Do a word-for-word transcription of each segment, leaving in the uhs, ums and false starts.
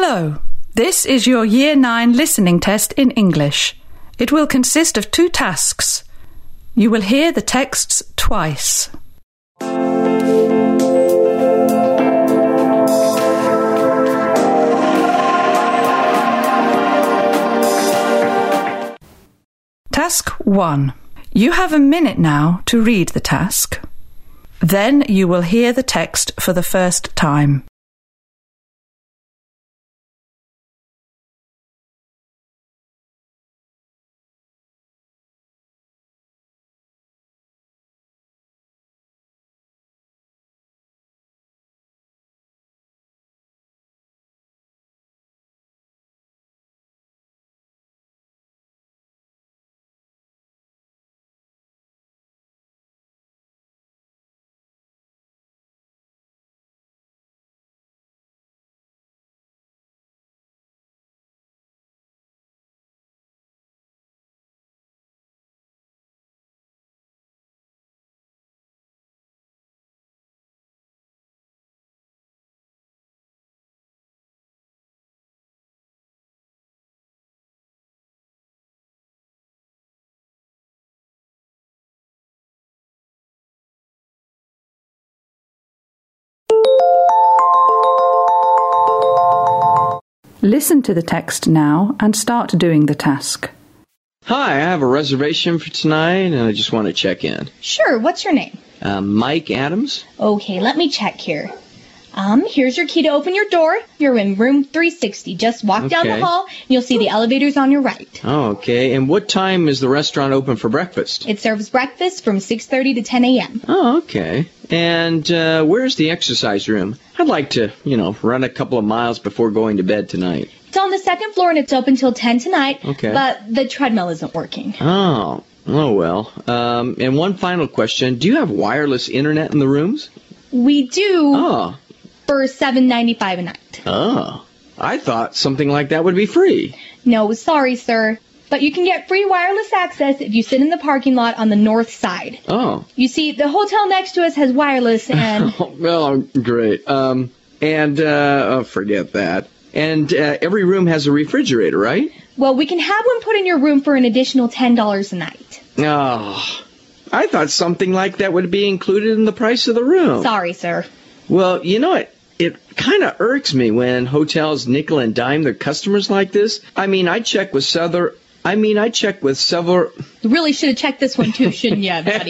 Hello, this is your Year nine listening test in English. It will consist of two tasks. You will hear the texts twice. Task one. You have a minute now to read the task. Then you will hear the text for the first time. Listen to the text now and start doing the task. Hi, I have a reservation for tonight, and I just want to check in. Sure, what's your name? Uh, Mike Adams. Okay, let me check here. Um, here's your key to open your door. You're in room three sixty. Just walk Okay. down the hall, and you'll see the elevators on your right. Oh, okay. And what time is the restaurant open for breakfast? It serves breakfast from six thirty to ten a.m. Oh, okay. And uh, where's the exercise room? I'd like to, you know, run a couple of miles before going to bed tonight. It's on the second floor, and it's open till ten tonight. Okay. But the treadmill isn't working. Oh, oh well. Um, and one final question. Do you have wireless internet in the rooms? We do Oh, for seven ninety-five a night. oh. I thought something like that would be free. No, sorry, sir. But you can get free wireless access if you sit in the parking lot on the north side. Oh. You see, the hotel next to us has wireless, and... Well, great. Um, and, uh, oh, forget that. And uh, every room has a refrigerator, right? Well, we can have one put in your room for an additional ten dollars a night. Oh, I thought something like that would be included in the price of the room. Sorry, sir. Well, you know, it, it kind of irks me when hotels nickel and dime their customers like this. I mean, I check with several... I mean, I check with several... You really should have checked this one, too, shouldn't you, buddy?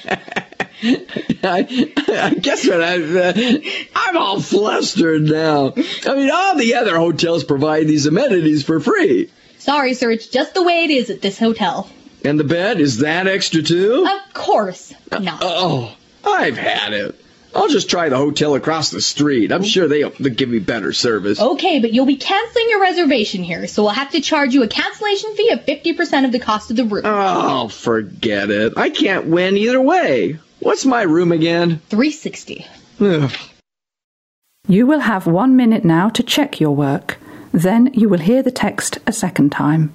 I, I guess what I, uh, I'm all flustered now. I mean, all the other hotels provide these amenities for free. Sorry, sir. It's just the way it is at this hotel. And the bed, is that extra too? Of course not. Oh, I've had it. I'll just try the hotel across the street. I'm sure they'll, they'll give me better service. Okay, but you'll be canceling your reservation here, so we'll have to charge you a cancellation fee of fifty percent of the cost of the room. Oh, forget it. I can't win either way. What's my room again? three sixty. Ugh. You will have one minute now to check your work. Then you will hear the text a second time.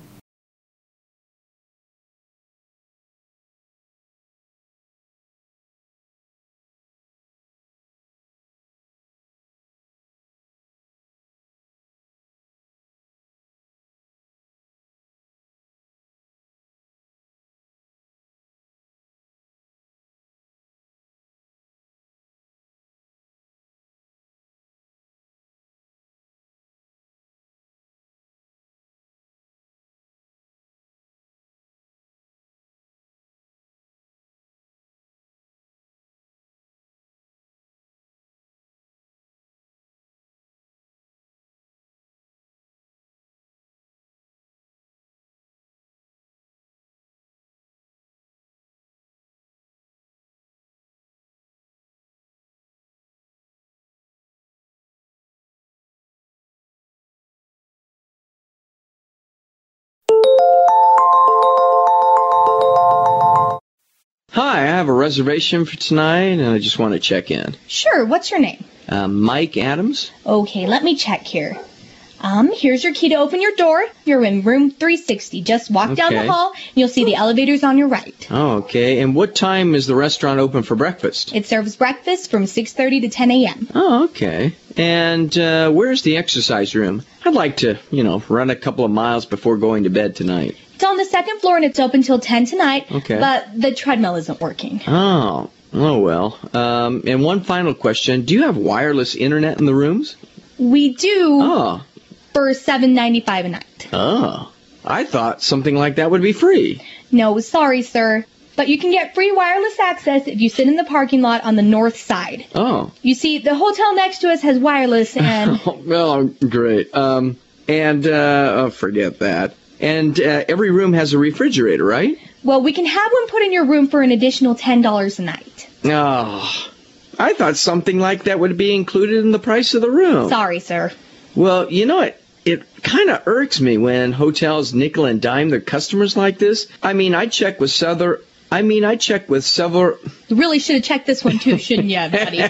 Hi, I have a reservation for tonight, and I just want to check in. Sure, what's your name? Uh, Mike Adams. Okay, let me check here. Um, here's your key to open your door. You're in room three sixty. Just walk down Okay. the hall, and you'll see the elevators on your right. Oh, okay. And what time is the restaurant open for breakfast? It serves breakfast from six thirty to ten a.m. Oh, okay. And uh, where's the exercise room? I'd like to, you know, run a couple of miles before going to bed tonight. It's on the second floor, and it's open till ten tonight. Okay. But the treadmill isn't working. Oh, oh well. Um, and one final question. Do you have wireless internet in the rooms? We do Oh, for seven ninety-five a night. oh. I thought something like that would be free. No, sorry, sir. But you can get free wireless access if you sit in the parking lot on the north side. Oh. You see, the hotel next to us has wireless, and Oh, great. Um, and, uh, oh, forget that. And uh, every room has a refrigerator, right? well, we can have one put in your room for an additional ten dollars a night. Oh, I thought something like that would be included in the price of the room. Sorry, sir. Well, you know, it, it kind of irks me when hotels nickel and dime their customers like this. I mean, I check with several... I mean, I check with several... You really should have checked this one too, shouldn't you, buddy?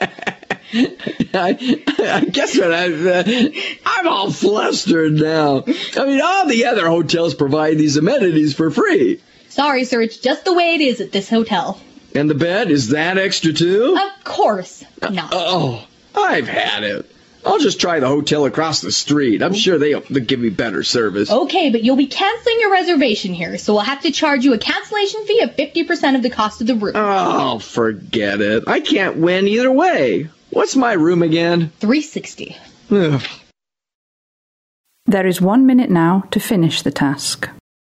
I, I guess what I, uh, I'm all flustered now. I mean, all the other hotels provide these amenities for free. Sorry, sir. It's just the way it is at this hotel. And the bed, is that extra too? Of course not. Oh, I've had it. I'll just try the hotel across the street. I'm sure they'll, they'll give me better service. Okay, but you'll be canceling your reservation here, so we'll have to charge you a cancellation fee of fifty percent of the cost of the room. Oh, forget it. I can't win either way. What's my room again? three sixty. Ugh. There is one minute now to finish the task.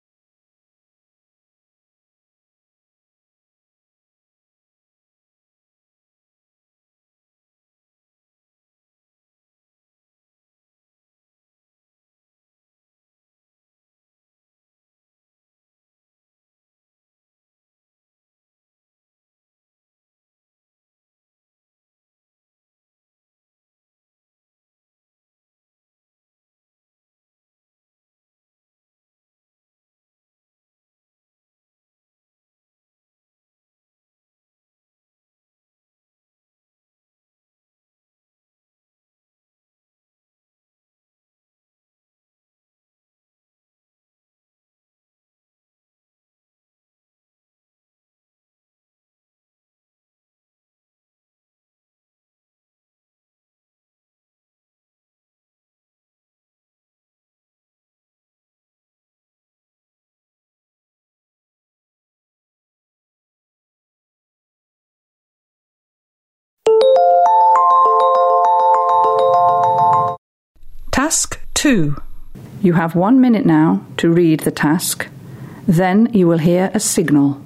Task two. You have one minute now to read the task. Then you will hear a signal.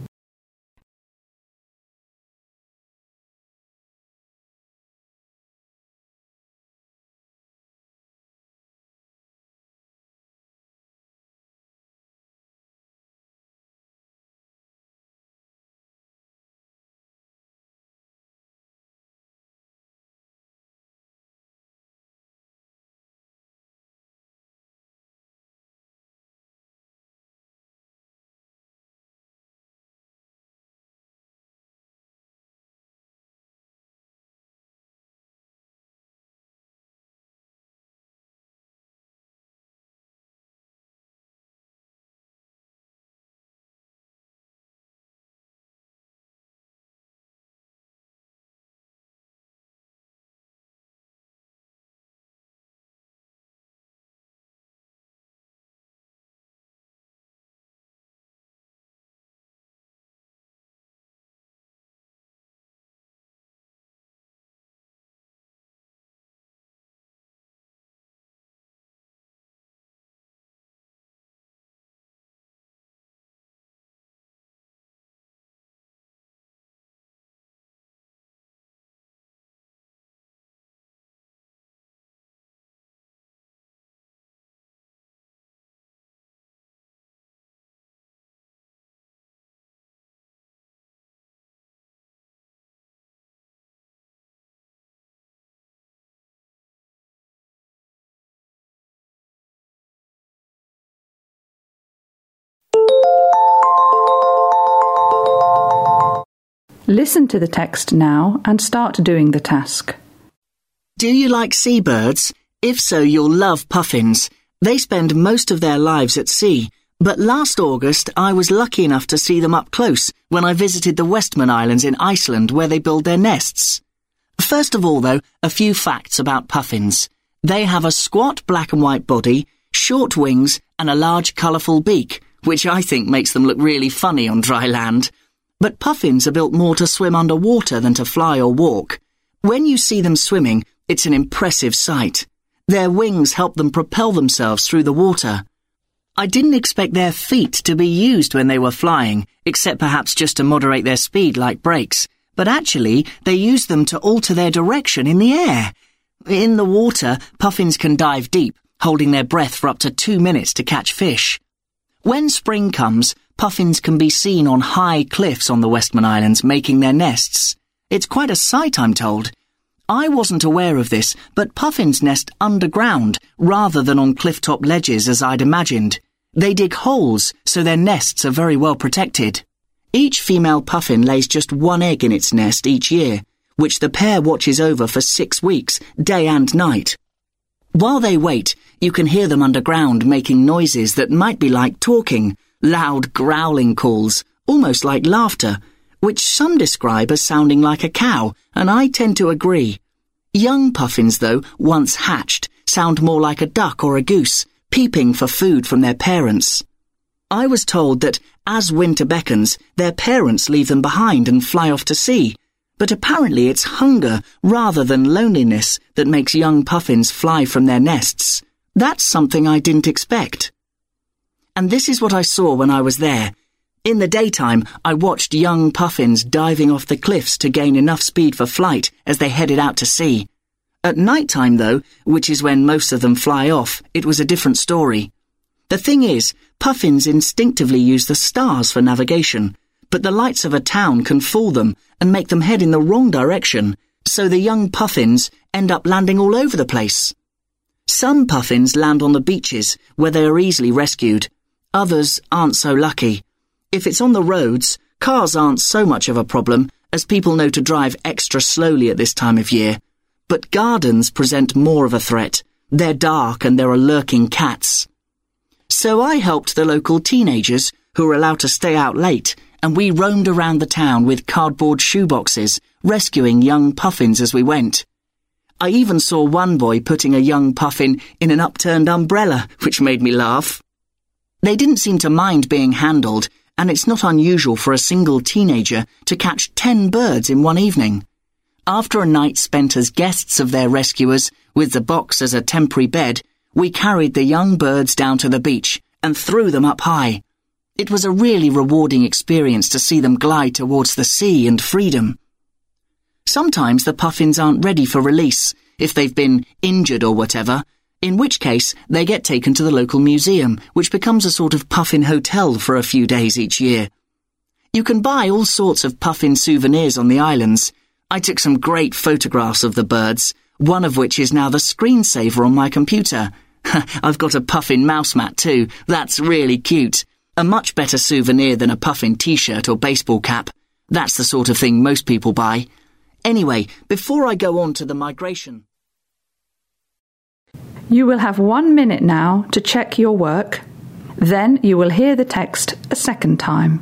Listen to the text now and start doing the task. Do you like seabirds? If so, you'll love puffins. They spend most of their lives at sea, but last August I was lucky enough to see them up close when I visited the Westman Islands in Iceland where they build their nests. First of all, though, a few facts about puffins. They have a squat black and white body, short wings, and a large colourful beak, which I think makes them look really funny on dry land. But puffins are built more to swim underwater than to fly or walk. When you see them swimming, it's an impressive sight. Their wings help them propel themselves through the water. I didn't expect their feet to be used when they were flying, except perhaps just to moderate their speed like brakes. But actually, they use them to alter their direction in the air. In the water, puffins can dive deep, holding their breath for up to two minutes to catch fish. When spring comes, puffins can be seen on high cliffs on the Westman Islands making their nests. It's quite a sight, I'm told. I wasn't aware of this, but puffins nest underground rather than on cliff-top ledges as I'd imagined. They dig holes, so their nests are very well protected. Each female puffin lays just one egg in its nest each year, which the pair watches over for six weeks, day and night. While they wait, you can hear them underground making noises that might be like talking, loud growling calls, almost like laughter, which some describe as sounding like a cow, and I tend to agree. Young puffins, though, once hatched, sound more like a duck or a goose, peeping for food from their parents. I was told that, as winter beckons, their parents leave them behind and fly off to sea, but apparently it's hunger rather than loneliness that makes young puffins fly from their nests. That's something I didn't expect. And this is what I saw when I was there. In the daytime, I watched young puffins diving off the cliffs to gain enough speed for flight as they headed out to sea. At night time, though, which is when most of them fly off, it was a different story. The thing is, puffins instinctively use the stars for navigation, but the lights of a town can fool them and make them head in the wrong direction, so the young puffins end up landing all over the place. Some puffins land on the beaches, where they are easily rescued. Others aren't so lucky. If it's on the roads, cars aren't so much of a problem, as people know to drive extra slowly at this time of year. But gardens present more of a threat. They're dark and there are lurking cats. So I helped the local teenagers, who were allowed to stay out late, and we roamed around the town with cardboard shoeboxes, rescuing young puffins as we went. I even saw one boy putting a young puffin in an upturned umbrella, which made me laugh. They didn't seem to mind being handled, and it's not unusual for a single teenager to catch ten birds in one evening. After a night spent as guests of their rescuers, with the box as a temporary bed, we carried the young birds down to the beach and threw them up high. It was a really rewarding experience to see them glide towards the sea and freedom. Sometimes the puffins aren't ready for release, if they've been injured or whatever, in which case they get taken to the local museum, which becomes a sort of puffin hotel for a few days each year. You can buy all sorts of puffin souvenirs on the islands. I took some great photographs of the birds, one of which is now the screensaver on my computer. I've got a puffin mouse mat too. That's really cute. A much better souvenir than a puffin t-shirt or baseball cap. That's the sort of thing most people buy. Anyway, before I go on to the migration... You will have one minute now to check your work. Then you will hear the text a second time.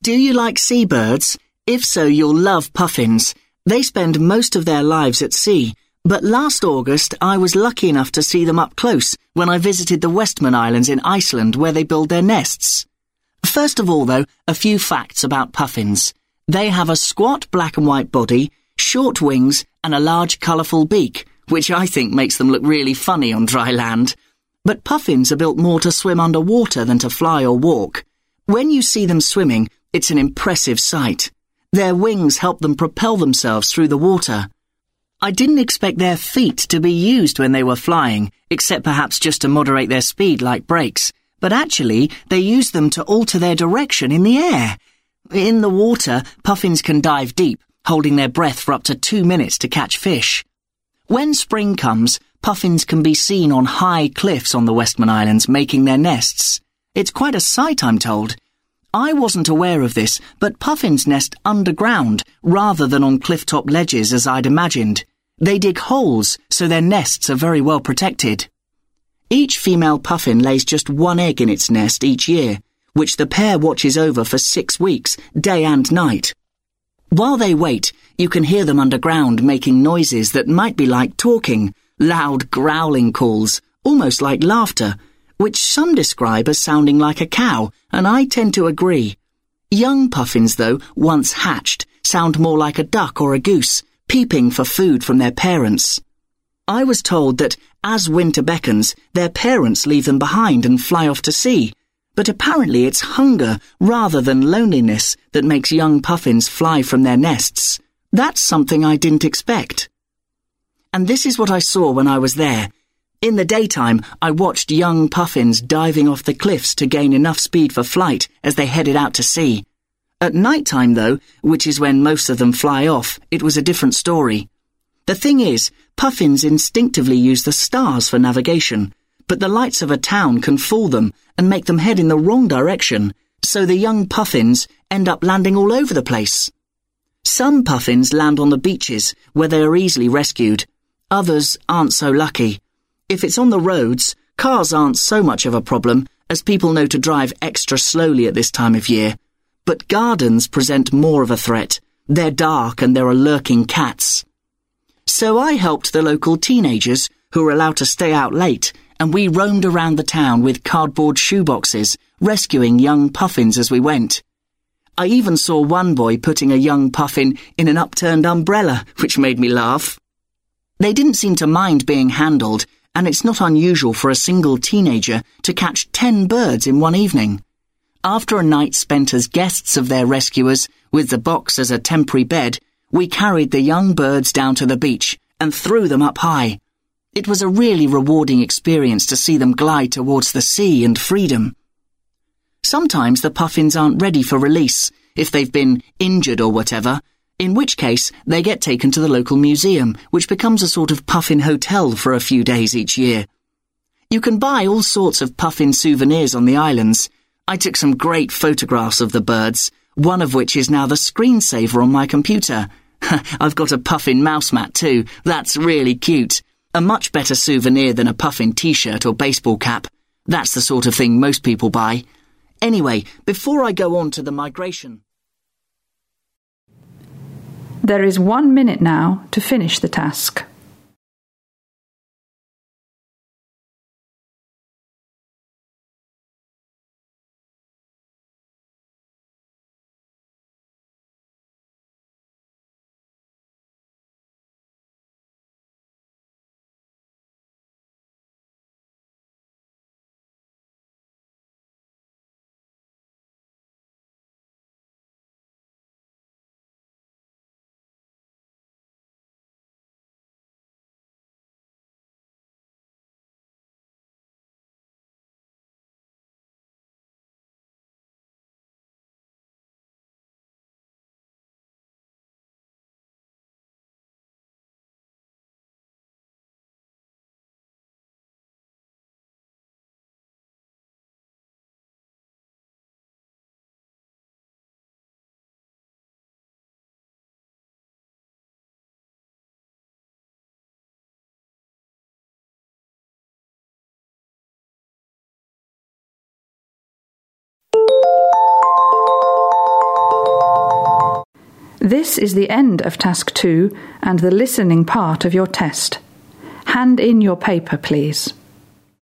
Do you like seabirds? If so, you'll love puffins. They spend most of their lives at sea, but last August I was lucky enough to see them up close when I visited the Westman Islands in Iceland where they build their nests. First of all, though, a few facts about puffins. They have a squat black and white body, short wings and a large colourful beak, which I think makes them look really funny on dry land. But puffins are built more to swim underwater than to fly or walk. When you see them swimming, it's an impressive sight. Their wings help them propel themselves through the water. I didn't expect their feet to be used when they were flying, except perhaps just to moderate their speed like brakes. But actually, they use them to alter their direction in the air. In the water, puffins can dive deep, holding their breath for up to two minutes to catch fish. When spring comes, puffins can be seen on high cliffs on the Westman Islands making their nests. It's quite a sight, I'm told. I wasn't aware of this, but puffins nest underground rather than on cliff-top ledges as I'd imagined. They dig holes, so their nests are very well protected. Each female puffin lays just one egg in its nest each year, which the pair watches over for six weeks, day and night. While they wait, you can hear them underground making noises that might be like talking, loud growling calls, almost like laughter, which some describe as sounding like a cow, and I tend to agree. Young puffins, though, once hatched, sound more like a duck or a goose, peeping for food from their parents. I was told that, as winter beckons, their parents leave them behind and fly off to sea, but apparently it's hunger rather than loneliness that makes young puffins fly from their nests. That's something I didn't expect. And this is what I saw when I was there. In the daytime, I watched young puffins diving off the cliffs to gain enough speed for flight as they headed out to sea. At night time, though, which is when most of them fly off, it was a different story. The thing is, puffins instinctively use the stars for navigation, but the lights of a town can fool them and make them head in the wrong direction, so the young puffins end up landing all over the place. Some puffins land on the beaches, where they are easily rescued. Others aren't so lucky. If it's on the roads, cars aren't so much of a problem, as people know to drive extra slowly at this time of year. But gardens present more of a threat. They're dark and there are lurking cats. So I helped the local teenagers, who were allowed to stay out late, and we roamed around the town with cardboard shoeboxes, rescuing young puffins as we went. I even saw one boy putting a young puffin in an upturned umbrella, which made me laugh. They didn't seem to mind being handled, and it's not unusual for a single teenager to catch ten birds in one evening. After a night spent as guests of their rescuers, with the box as a temporary bed, we carried the young birds down to the beach and threw them up high. It was a really rewarding experience to see them glide towards the sea and freedom. Sometimes the puffins aren't ready for release, if they've been injured or whatever, in which case they get taken to the local museum, which becomes a sort of puffin hotel for a few days each year. You can buy all sorts of puffin souvenirs on the islands. I took some great photographs of the birds, one of which is now the screensaver on my computer. I've got a puffin mouse mat too. That's really cute. A much better souvenir than a puffin t-shirt or baseball cap. That's the sort of thing most people buy. Anyway, before I go on to the migration... There is one minute now to finish the task. This is the end of Task two and the listening part of your test. Hand in your paper, please.